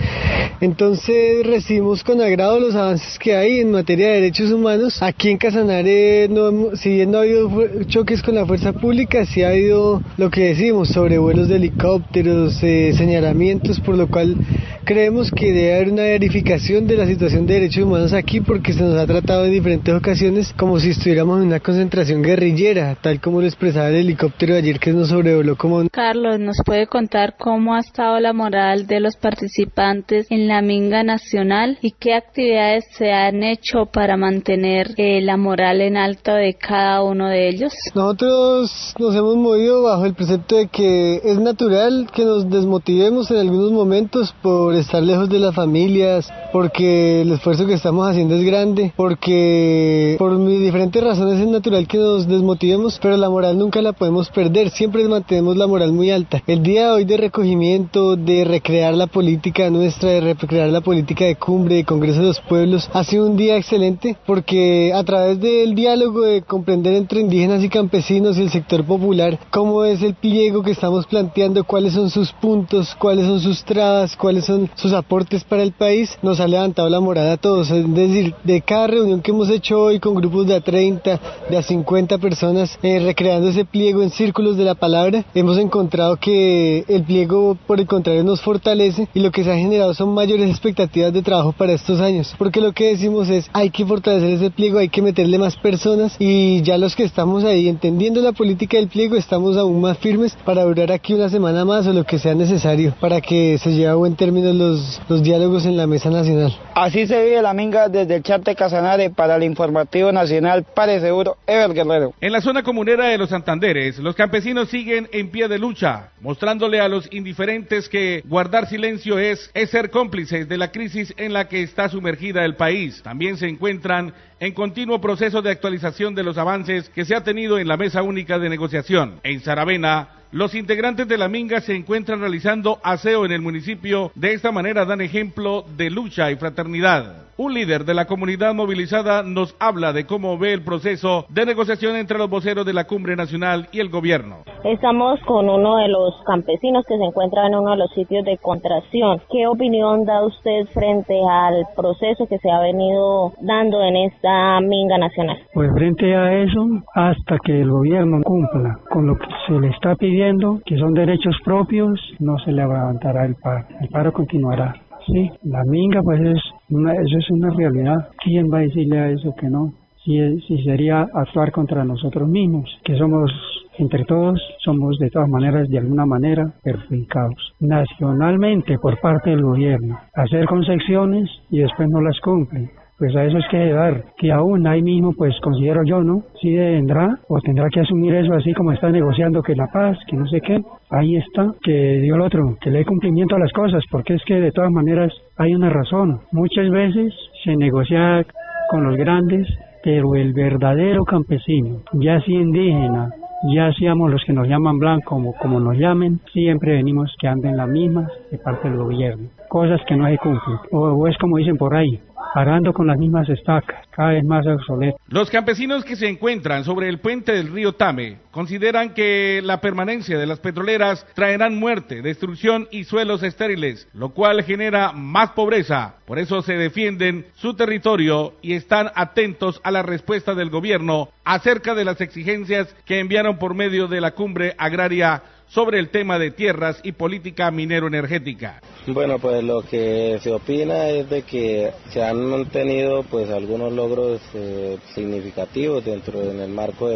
Entonces recibimos con agrado los avances que hay en materia de derechos humanos. Aquí en Casanare, si bien no ha habido choques con la fuerza pública, sí ha habido lo que decimos, sobrevuelos de helicópteros, señalamientos, por lo cual creemos que debe haber una verificación de la situación de derechos humanos aquí, porque se nos ha tratado en diferentes ocasiones como si estuviéramos en una concentración guerrillera, tal como lo expresaba el helicóptero de ayer que nos sobrevoló como... Carlos, ¿nos puede contar cómo ha estado la moral de los participantes en la Minga Nacional y qué actividades se han hecho para mantener la moral en alto de cada uno de ellos? Nosotros nos hemos movido bajo el precepto de que es natural que nos desmotivemos en algunos momentos por estar lejos de las familias, porque el esfuerzo que estamos haciendo es grande, porque por diferentes razones es natural que nos desmotivemos, pero la moral nunca la podemos perder, siempre mantenemos la moral muy alta. El día de hoy de recogimiento, de recrear la política nuestra, de recrear la política de cumbre, de Congreso de los Pueblos, ha sido un día excelente, porque a través del diálogo, de comprender entre indígenas y campesinos y el sector popular cómo es el pliego que estamos planteando, cuáles son sus puntos, cuáles son sus trabas, cuáles son sus aportes para el país, nos ha levantado la moral a todos. Es decir, de cada reunión que hemos hecho hoy con grupos de a 30, de a 50 personas, recreando ese pliego en círculos de la palabra, hemos encontrado que el pliego, por el contrario, nos fortalece, y lo que se ha generado son mayores expectativas de trabajo para estos años, porque lo que decimos es, hay que fortalecer ese pliego, hay que meterle más personas, y ya los que estamos ahí entendiendo la política del pliego estamos aún más firmes para durar aquí una semana más o lo que sea necesario para que se lleve a buen término los diálogos en la mesa nacional. Así se vive la Minga desde el Charte Casanare. Para el Informativo Nacional, Pare Seguro, Ever Guerrero. En la zona comunera de los Santanderes, los campesinos siguen en pie de lucha, mostrándole a los indiferentes que guardar silencio es ser cómplices de la crisis en la que está sumergida el país. También se encuentran en continuo proceso de actualización de los avances que se ha tenido en la Mesa Única de Negociación. En Saravena, los integrantes de la Minga se encuentran realizando aseo en el municipio. De esta manera dan ejemplo de lucha y fraternidad. Un líder de la comunidad movilizada nos habla de cómo ve el proceso de negociación entre los voceros de la Cumbre Nacional y el gobierno. Estamos con uno de los campesinos que se encuentra en uno de los sitios de contracción. ¿Qué opinión da usted frente al proceso que se ha venido dando en esta Minga Nacional? Pues frente a eso, hasta que el gobierno cumpla con lo que se le está pidiendo, que son derechos propios, no se le levantará el paro continuará. Sí, la Minga pues eso es una realidad. ¿Quién va a decirle a eso que no? Si sería actuar contra nosotros mismos, que somos, entre todos, somos de todas maneras, de alguna manera, perjudicados. Nacionalmente, por parte del gobierno, hacer concesiones y después no las cumplen. Pues a eso es que dar, que aún ahí mismo, pues considero yo, ¿no? Sí vendrá, o tendrá que asumir eso así como está negociando que la paz, que no sé qué. Ahí está, que dio el otro, que le dé cumplimiento a las cosas, porque es que de todas maneras hay una razón. Muchas veces se negocia con los grandes, pero el verdadero campesino, ya sea indígena, ya seamos los que nos llaman blancos como nos llamen, siempre venimos que anden las mismas de parte del gobierno. Cosas que no se cumplen, o es como dicen por ahí, parando con las mismas estacas, cada vez más obsoletas. Los campesinos que se encuentran sobre el puente del río Tame consideran que la permanencia de las petroleras traerán muerte, destrucción y suelos estériles, lo cual genera más pobreza. Por eso se defienden su territorio y están atentos a la respuesta del gobierno acerca de las exigencias que enviaron por medio de la Cumbre Agraria sobre el tema de tierras y política minero-energética. Bueno, pues lo que se opina es de que se han tenido pues algunos logros significativos en el marco de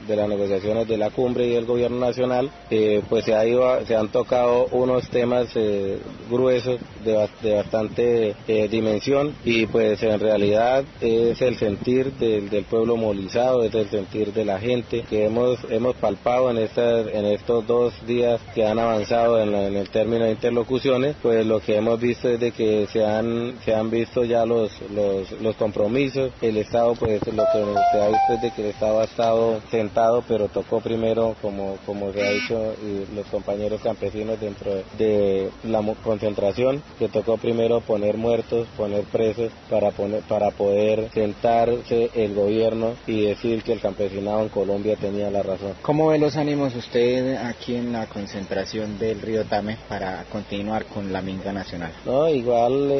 las negociaciones de la cumbre y del gobierno nacional, pues se han tocado unos temas gruesos de bastante dimensión, y pues en realidad es el sentir del pueblo movilizado, es el sentir de la gente que hemos palpado en estos 2 días que han avanzado en el término de interlocuciones. Pues lo que hemos visto es de que se han visto ya los compromisos. El Estado, pues lo que se ha visto es de que el Estado ha estado sentado, pero tocó primero, como se ha dicho, y los compañeros campesinos dentro de la concentración, que tocó primero poner muertos, poner presos, para poder sentarse el gobierno y decir que el campesinado en Colombia tenía la razón. ¿Cómo ve los ánimos usted aquí en la concentración del río Tame para continuar con la minga nacional? No, igual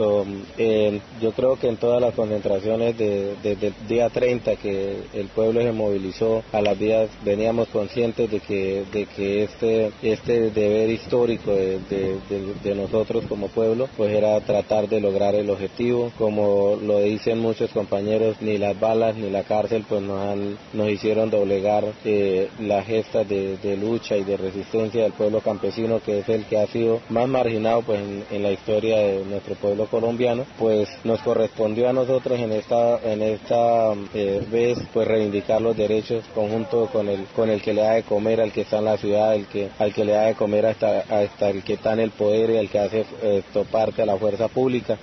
yo creo que en todas las concentraciones desde el día 30 que el pueblo se movilizó a las vías, veníamos conscientes de que este deber histórico de nosotros como pueblo, pues era tratar de lograr el objetivo. Como lo dicen muchos compañeros, ni las balas ni la cárcel pues nos hicieron doblegar la gesta de lucha y de resistencia del pueblo campesino, que es el que ha sido más marginado pues en la historia de nuestro pueblo colombiano. Pues nos correspondió a nosotros en esta vez pues reivindicar los derechos conjunto con el que le da de comer al que está en la ciudad, al que le da de comer hasta el que está en el poder, y al que hace parte de la fuerza pública,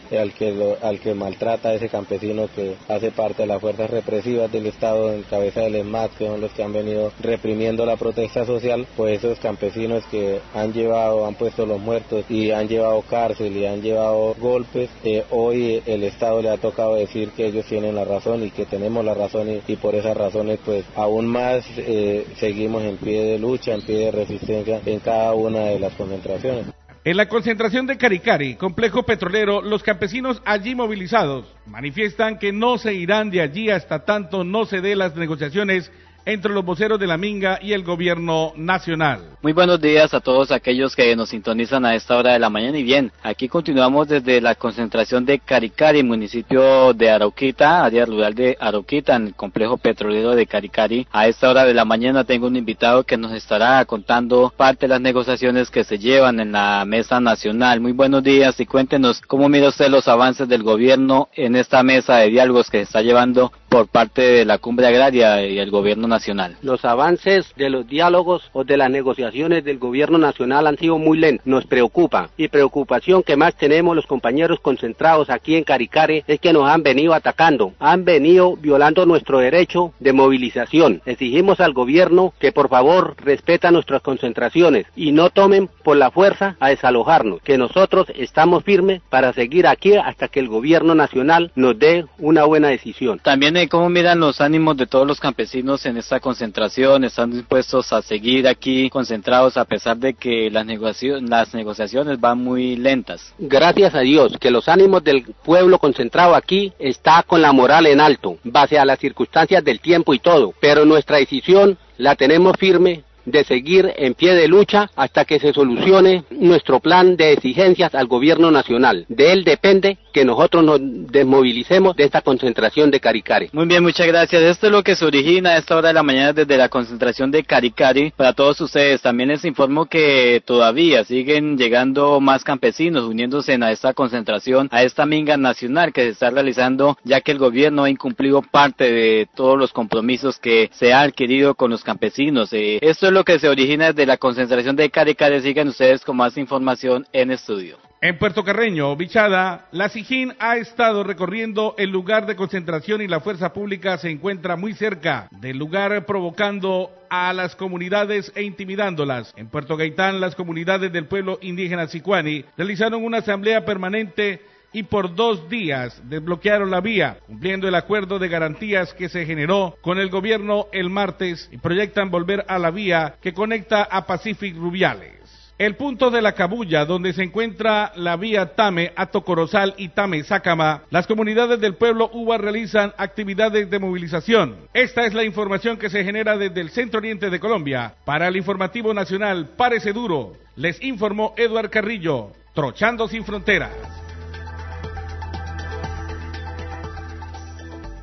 al que maltrata a ese campesino que hace parte de las fuerzas represivas del Estado en cabeza del ESMAD, que son los que han venido reprimiendo la protesta social. Pues esos campesinos que han puesto los muertos y han llevado cárcel y han llevado golpes, hoy el Estado le ha tocado decir que ellos tienen la razón y que tenemos la razón, y por esas razones pues aún más seguimos en pie de lucha, en pie de resistencia en cada una de las concentraciones. En la concentración de Caricari, complejo petrolero, los campesinos allí movilizados manifiestan que no se irán de allí hasta tanto no se dé las negociaciones entre los voceros de la minga y el gobierno nacional. Muy buenos días a todos aquellos que nos sintonizan a esta hora de la mañana. Y bien, aquí continuamos desde la concentración de Caricari, municipio de Arauquita, área rural de Arauquita, en el complejo petrolero de Caricari. A esta hora de la mañana tengo un invitado que nos estará contando parte de las negociaciones que se llevan en la mesa nacional. Muy buenos días y cuéntenos cómo mira usted los avances del gobierno en esta mesa de diálogos que se está llevando por parte de la Cumbre Agraria y el gobierno nacional. Los avances de los diálogos o de las negociaciones del gobierno nacional han sido muy lentos. Nos preocupa, y preocupación que más tenemos los compañeros concentrados aquí en Caricari es que nos han venido atacando, han venido violando nuestro derecho de movilización. Exigimos al gobierno que por favor respeta nuestras concentraciones y no tomen por la fuerza a desalojarnos, que nosotros estamos firmes para seguir aquí hasta que el gobierno nacional nos dé una buena decisión. También cómo miran los ánimos de todos los campesinos en esta concentración. ¿Están dispuestos a seguir aquí concentrados a pesar de que las negociaciones van muy lentas? Gracias a Dios que los ánimos del pueblo concentrado aquí está con la moral en alto, base a las circunstancias del tiempo y todo, pero nuestra decisión la tenemos firme de seguir en pie de lucha hasta que se solucione nuestro plan de exigencias al gobierno nacional. De él depende que nosotros nos desmovilicemos de esta concentración de Caricari. Muy bien, muchas gracias. Esto es lo que se origina a esta hora de la mañana desde la concentración de Caricari. Para todos ustedes, también les informo que todavía siguen llegando más campesinos uniéndose a esta concentración, a esta minga nacional que se está realizando, ya que el gobierno ha incumplido parte de todos los compromisos que se ha adquirido con los campesinos. Esto es lo que se origina desde la concentración de Caricari. Sigan ustedes con más información en estudio. En Puerto Carreño, Bichada, la SIJIN ha estado recorriendo el lugar de concentración y la fuerza pública se encuentra muy cerca del lugar, provocando a las comunidades e intimidándolas. En Puerto Gaitán, las comunidades del pueblo indígena Sicuani realizaron una asamblea permanente y por 2 días desbloquearon la vía, cumpliendo el acuerdo de garantías que se generó con el gobierno el martes, y proyectan volver a la vía que conecta a Pacific Rubiales. El punto de la Cabulla, donde se encuentra la vía Tame a Tocorozal y Tame Sácama, las comunidades del pueblo Uva realizan actividades de movilización. Esta es la información que se genera desde el centro oriente de Colombia. Para el informativo nacional, párese duro, les informó Eduard Carrillo, Trochando sin Fronteras.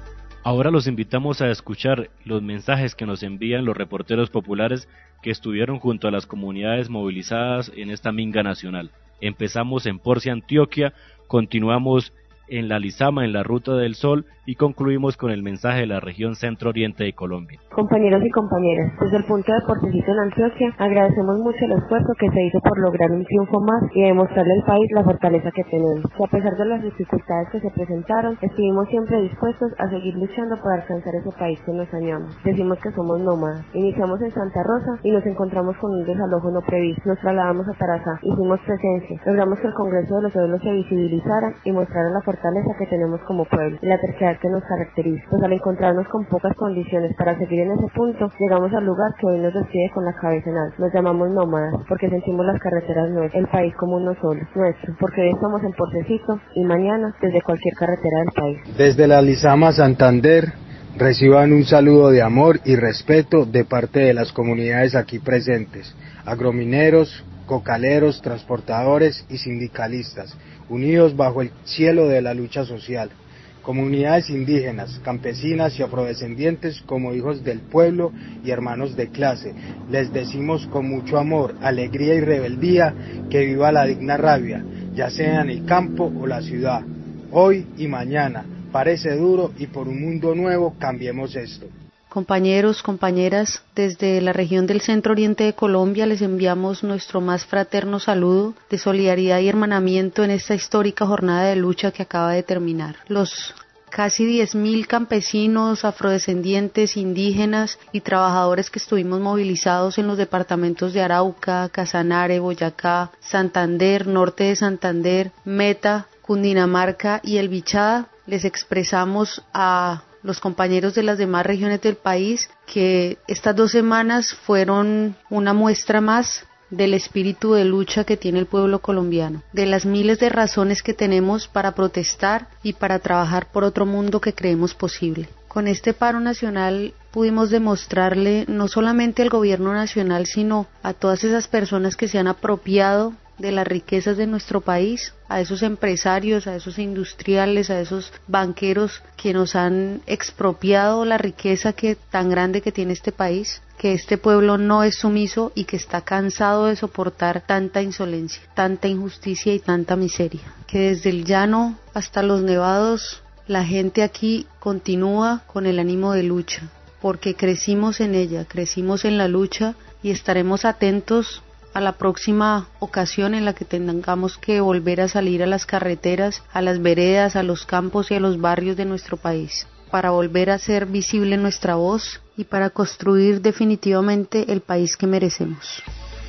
Ahora los invitamos a escuchar los mensajes que nos envían los reporteros populares que estuvieron junto a las comunidades movilizadas en esta minga nacional. Empezamos en Porcia, Antioquia, continuamos en la Lizama, en la Ruta del Sol, y concluimos con el mensaje de la región centro-oriente de Colombia. Compañeros y compañeras, desde el punto de Portecito en Antioquia, agradecemos mucho el esfuerzo que se hizo por lograr un triunfo más y demostrarle al país la fortaleza que tenemos. Que a pesar de las dificultades que se presentaron, estuvimos siempre dispuestos a seguir luchando por alcanzar ese país que nos soñamos. Decimos que somos nómadas. Iniciamos en Santa Rosa y nos encontramos con un desalojo no previsto. Nos trasladamos a Tarazá, hicimos presencia, logramos que el Congreso de los Pueblos se visibilizara y mostrara la fortaleza que tenemos como pueblo y la terquedad que nos caracteriza. Pues al encontrarnos con pocas condiciones para seguir en ese punto, llegamos al lugar que hoy nos despide con la cabeza en alto. Nos llamamos nómadas porque sentimos las carreteras nuestras, el país como uno solo, nuestro, porque hoy estamos en Portecito y mañana desde cualquier carretera del país. Desde la Lizama, Santander, reciban un saludo de amor y respeto de parte de las comunidades aquí presentes, agromineros, cocaleros, transportadores y sindicalistas, unidos bajo el cielo de la lucha social. Comunidades indígenas, campesinas y afrodescendientes como hijos del pueblo y hermanos de clase, les decimos con mucho amor, alegría y rebeldía que viva la digna rabia, ya sea en el campo o la ciudad. Hoy y mañana, parece duro y por un mundo nuevo cambiemos esto. Compañeros, compañeras, desde la región del centro oriente de Colombia les enviamos nuestro más fraterno saludo de solidaridad y hermanamiento en esta histórica jornada de lucha que acaba de terminar. Los casi 10.000 campesinos, afrodescendientes, indígenas y trabajadores que estuvimos movilizados en los departamentos de Arauca, Casanare, Boyacá, Santander, norte de Santander, Meta, Cundinamarca y El Bichada, les expresamos a los compañeros de las demás regiones del país que estas 2 semanas fueron una muestra más del espíritu de lucha que tiene el pueblo colombiano, de las miles de razones que tenemos para protestar y para trabajar por otro mundo que creemos posible. Con este paro nacional pudimos demostrarle no solamente al gobierno nacional, sino a todas esas personas que se han apropiado de las riquezas de nuestro país, a esos empresarios, a esos industriales, a esos banqueros que nos han expropiado la riqueza tan grande que tiene este país, que este pueblo no es sumiso y que está cansado de soportar tanta insolencia, tanta injusticia y tanta miseria. Que desde el llano hasta los nevados la gente aquí continúa con el ánimo de lucha, porque crecimos en ella, crecimos en la lucha y estaremos atentos a la próxima ocasión en la que tengamos que volver a salir a las carreteras, a las veredas, a los campos y a los barrios de nuestro país, para volver a hacer visible nuestra voz y para construir definitivamente el país que merecemos.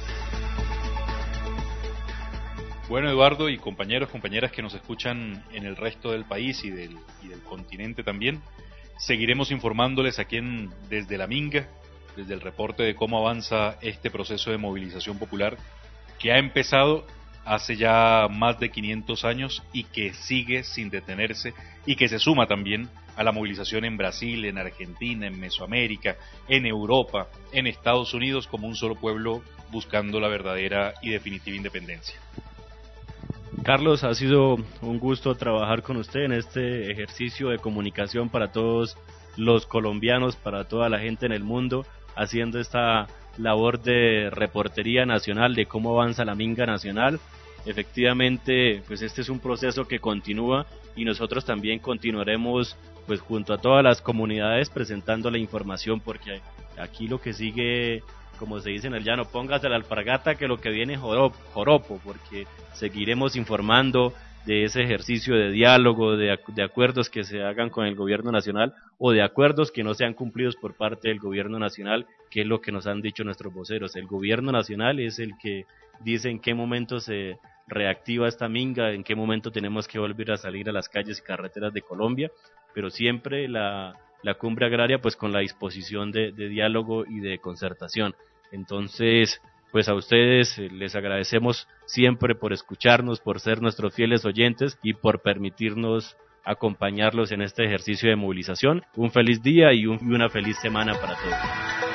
Bueno, Eduardo y compañeros, compañeras que nos escuchan en el resto del país y del continente también, seguiremos informándoles aquí desde La Minga, desde el reporte de cómo avanza este proceso de movilización popular que ha empezado hace ya más de 500 años y que sigue sin detenerse y que se suma también a la movilización en Brasil, en Argentina, en Mesoamérica, en Europa, en Estados Unidos, como un solo pueblo buscando la verdadera y definitiva independencia. Carlos, ha sido un gusto trabajar con usted en este ejercicio de comunicación para todos los colombianos, para toda la gente en el mundo, haciendo esta labor de reportería nacional de cómo avanza la minga nacional. Efectivamente, pues este es un proceso que continúa y nosotros también continuaremos pues junto a todas las comunidades presentando la información, porque aquí lo que sigue, como se dice en el llano, póngase la alpargata que lo que viene es joropo, porque seguiremos informando de ese ejercicio de diálogo, de acuerdos que se hagan con el gobierno nacional o de acuerdos que no sean cumplidos por parte del gobierno nacional, que es lo que nos han dicho nuestros voceros. El gobierno nacional es el que dice en qué momento se reactiva esta minga, en qué momento tenemos que volver a salir a las calles y carreteras de Colombia, pero siempre la cumbre agraria pues con la disposición de diálogo y de concertación. Entonces, pues a ustedes les agradecemos siempre por escucharnos, por ser nuestros fieles oyentes y por permitirnos acompañarlos en este ejercicio de movilización. Un feliz día y una feliz semana para todos.